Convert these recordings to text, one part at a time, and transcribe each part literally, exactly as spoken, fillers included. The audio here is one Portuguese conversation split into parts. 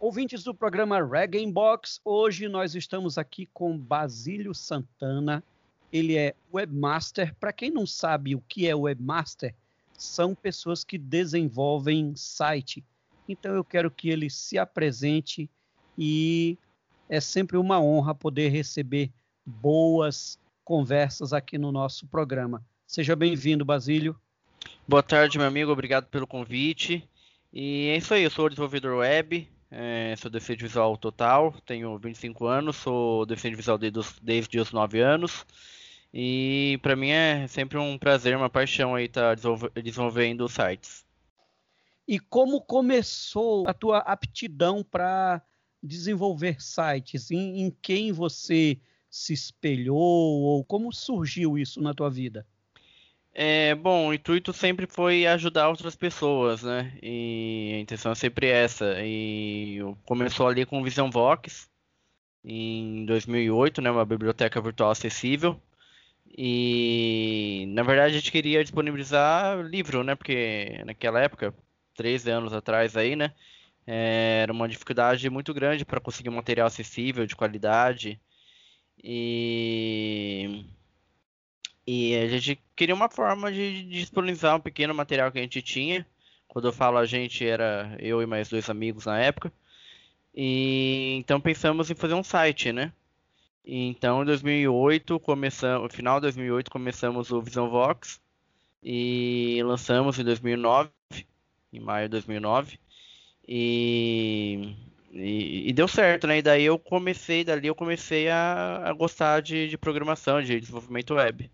Ouvintes do programa Reggae Inbox, hoje nós estamos aqui com Basílio Santana. Ele é webmaster. Para quem não sabe o que é webmaster, são pessoas que desenvolvem site. Então eu quero que ele se apresente e é sempre uma honra poder receber boas conversas aqui no nosso programa. Seja bem-vindo, Basílio. Boa tarde, meu amigo. Obrigado pelo convite. E é isso aí, eu sou desenvolvedor web, é, sou deficiente visual total, tenho vinte e cinco anos, sou deficiente visual desde os, desde os nove anos. E para mim é sempre um prazer, uma paixão aí estar desenvolve, desenvolvendo sites. E como começou a tua aptidão para desenvolver sites? Em, em quem você se espelhou ou como surgiu isso na tua vida? É, bom, o intuito sempre foi ajudar outras pessoas, né? E a intenção é sempre essa. E começou ali com o VisionVox em dois mil e oito, né? Uma biblioteca virtual acessível. E na verdade a gente queria disponibilizar livro, né? Porque naquela época, treze anos atrás aí, né? Era uma dificuldade muito grande para conseguir um material acessível, de qualidade. E E a gente queria uma forma de disponibilizar um pequeno material que a gente tinha. Quando eu falo a gente, era eu e mais dois amigos na época. E então pensamos em fazer um site, né? E então em dois mil e oito, começamos, no final de dois mil e oito, começamos o VisionVox e lançamos em dois mil e nove, em maio de dois mil e nove. E, e, e deu certo, né? E daí eu comecei, dali eu comecei a, a gostar de, de programação, de desenvolvimento web.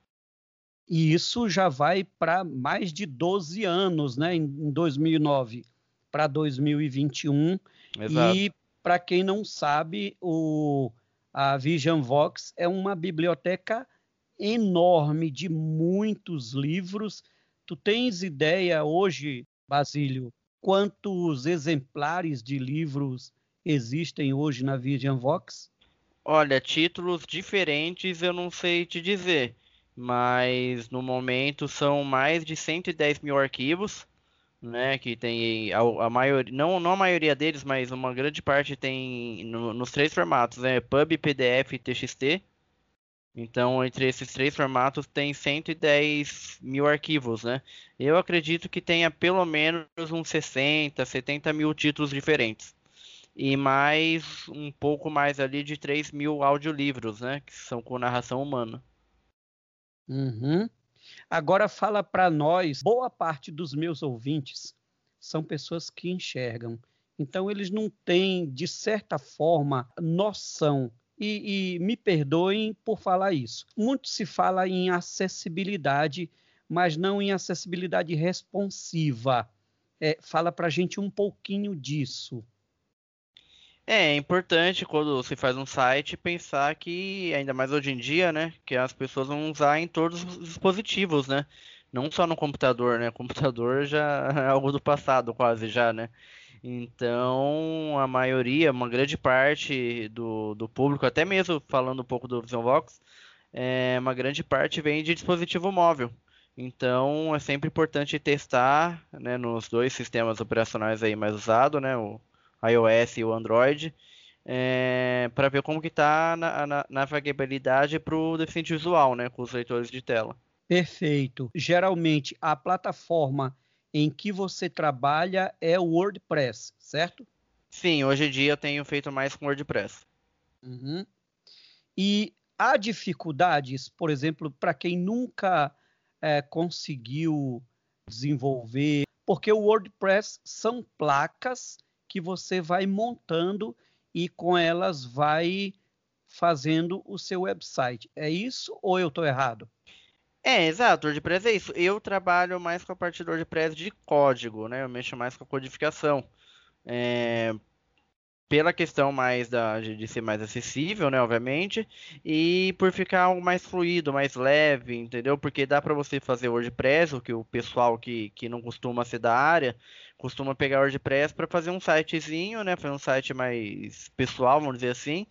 E isso já vai para mais de doze anos, né? Em dois mil e nove para dois mil e vinte e um. Exato. E para quem não sabe, o, a VisionVox é uma biblioteca enorme de muitos livros. Tu tens ideia hoje, Basílio, quantos exemplares de livros existem hoje na VisionVox? Olha, títulos diferentes eu não sei te dizer, mas no momento são mais de cento e dez mil arquivos, né? Que tem a, a maioria, não, não a maioria deles, mas uma grande parte tem no- nos três formatos, né? pub, P D F e T X T. Então, entre esses três formatos tem cento e dez mil arquivos, né? Eu acredito que tenha pelo menos uns sessenta, setenta mil títulos diferentes. E mais um pouco mais ali de três mil audiolivros, né? Que são com narração humana. Uhum. Agora fala para nós, boa parte dos meus ouvintes são pessoas que enxergam. Então eles não têm, de certa forma, noção. E, e me perdoem por falar isso. Muito se fala em acessibilidade, mas não em acessibilidade responsiva. É, fala para a gente um pouquinho disso. É, é importante quando você faz um site pensar que, ainda mais hoje em dia, né? Que as pessoas vão usar em todos os dispositivos, né? Não só no computador, né? Computador já é algo do passado, quase já, né? Então, a maioria, uma grande parte do, do público, até mesmo falando um pouco do VisionVox, é, uma grande parte vem de dispositivo móvel. Então, é sempre importante testar, né, nos dois sistemas operacionais aí mais usados, né, o iOS e o Android, é, para ver como que está na, na navegabilidade para o deficiente visual, né, com os leitores de tela. Perfeito. Geralmente, a plataforma em que você trabalha é o WordPress, certo? Sim, hoje em dia eu tenho feito mais com WordPress. Uhum. E há dificuldades, por exemplo, para quem nunca é, conseguiu desenvolver, porque o WordPress são placas que você vai montando e com elas vai fazendo o seu website. É isso ou eu estou errado? É, exato, WordPress é isso. Eu trabalho mais com a parte do WordPress de código, né? Eu mexo mais com a codificação. É, pela questão mais da, de, de ser mais acessível, né, obviamente, e por ficar algo mais fluido, mais leve, entendeu? Porque dá para você fazer WordPress, o que o pessoal que, que não costuma ser da área, costuma pegar WordPress para fazer um sitezinho, né, fazer um site mais pessoal, vamos dizer assim,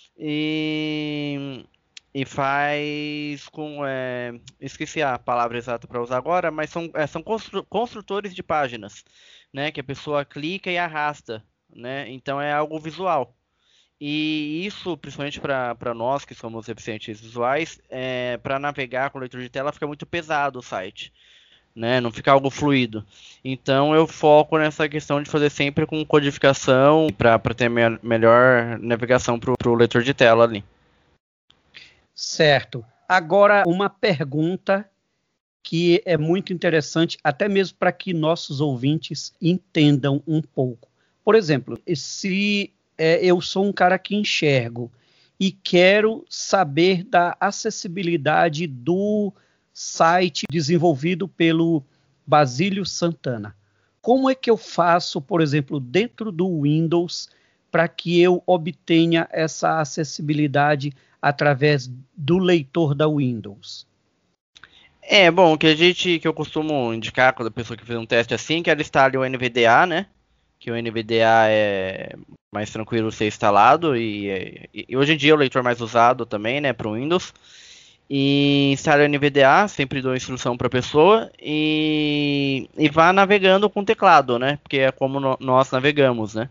e, e faz com, é, esqueci a palavra exata para usar agora, mas são, é, são constru, construtores de páginas, né, que a pessoa clica e arrasta né? Então é algo visual. E isso, principalmente para nós que somos deficientes visuais, é, para navegar com o leitor de tela fica muito pesado o site, né? Não fica algo fluido. Então eu foco nessa questão de fazer sempre com codificação para ter me melhor navegação para o leitor de tela ali. Certo. Agora, uma pergunta que é muito interessante, até mesmo para que nossos ouvintes entendam um pouco. Por exemplo, se é, eu sou um cara que enxergo e quero saber da acessibilidade do site desenvolvido pelo Basílio Santana, como é que eu faço, por exemplo, dentro do Windows, para que eu obtenha essa acessibilidade através do leitor da Windows? É, bom, o que a gente, que eu costumo indicar quando a pessoa que fez um teste assim, que ela instale o N V D A, né? Que o N V D A é mais tranquilo ser instalado e, e, e hoje em dia é o leitor mais usado também, né, para o Windows. E instale o N V D A, sempre dou instrução para a pessoa e, e vá navegando com o teclado, né? Porque é como no, nós navegamos, né?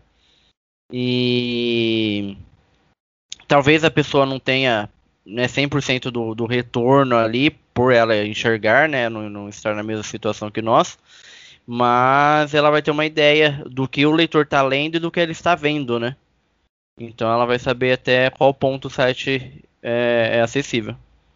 E talvez a pessoa não tenha, né, cem por cento do, do retorno ali, por ela enxergar, né, não, não estar na mesma situação que nós, mas ela vai ter uma ideia do que o leitor está lendo e do que ele está vendo, né? Então ela vai saber até qual ponto o site é, é acessível.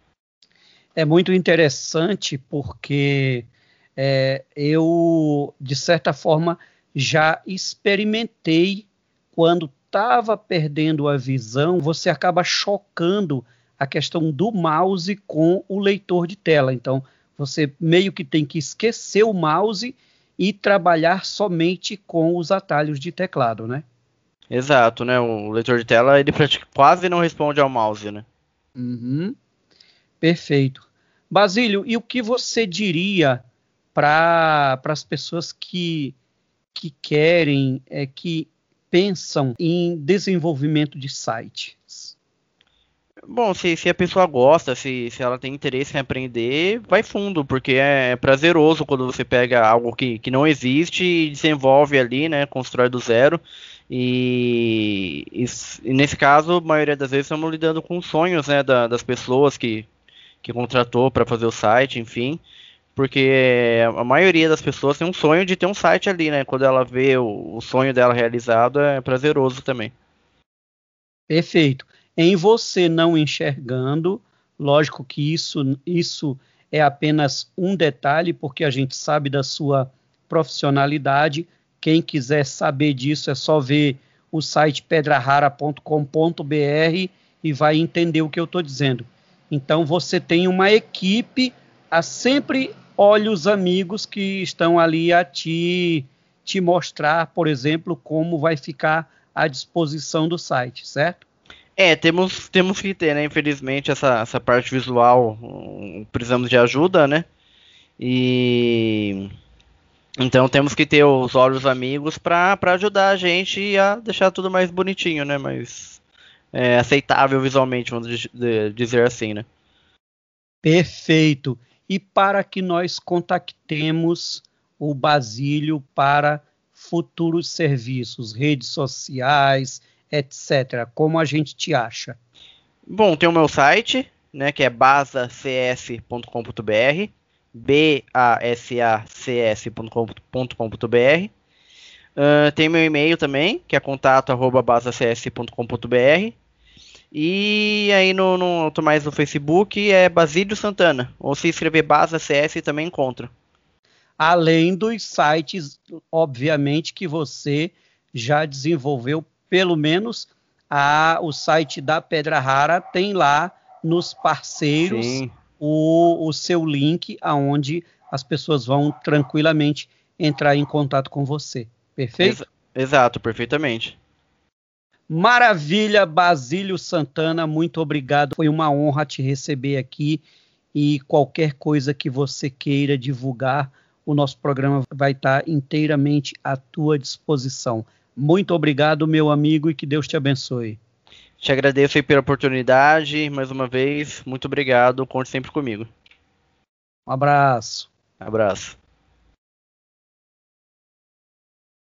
É muito interessante porque é, eu, de certa forma, já experimentei quando estava perdendo a visão, você acaba chocando a questão do mouse com o leitor de tela. Então, você meio que tem que esquecer o mouse e trabalhar somente com os atalhos de teclado, né? Exato, né? O leitor de tela, ele quase não responde ao mouse, né? Uhum. Perfeito. Basílio, e o que você diria para as pessoas que, que querem, é, que pensam em desenvolvimento de sites? Bom, se, se a pessoa gosta, se, se ela tem interesse em aprender, vai fundo, porque é prazeroso quando você pega algo que, que não existe e desenvolve ali, né? Constrói do zero. E, e, e nesse caso, a maioria das vezes estamos lidando com sonhos, né, da, das pessoas que, que contratou para fazer o site, enfim. Porque a maioria das pessoas tem um sonho de ter um site ali, né? Quando ela vê o, o sonho dela realizado, é prazeroso também. Perfeito. Em você não enxergando, lógico que isso, isso é apenas um detalhe, porque a gente sabe da sua profissionalidade. Quem quiser saber disso é só ver o site pedra rara ponto com ponto b r e vai entender o que eu estou dizendo. Então você tem uma equipe, a sempre olhos amigos que estão ali a te, te mostrar, por exemplo, como vai ficar à disposição do site, certo? É, temos, temos que ter, né? Infelizmente, essa, essa parte visual, um, precisamos de ajuda, né? E então temos que ter os olhos amigos para ajudar a gente a deixar tudo mais bonitinho, né? Mais é, aceitável visualmente, vamos dizer assim, né? Perfeito. E para que nós contactemos o Basílio para futuros serviços, redes sociais, etcétera, como a gente te acha? Bom, tem o meu site, né, que é basa c s ponto com ponto b r, b a s a c s ponto com ponto b r. Uh, tem meu e-mail também, que é contato arroba basa c s ponto com ponto b r. E aí no, no, mais no Facebook é Basílio Santana, ou se escrever Basa C S também encontra. Além dos sites, obviamente, que você já desenvolveu, pelo menos a, o site da Pedra Rara tem lá nos parceiros o, o seu link, aonde as pessoas vão tranquilamente entrar em contato com você. Perfeito? Ex- exato, perfeitamente. Maravilha, Basílio Santana, muito obrigado. Foi uma honra te receber aqui e qualquer coisa que você queira divulgar, o nosso programa vai estar inteiramente à tua disposição. Muito obrigado, meu amigo, e que Deus te abençoe. Te agradeço aí pela oportunidade, mais uma vez, muito obrigado, conte sempre comigo. Um abraço. Abraço.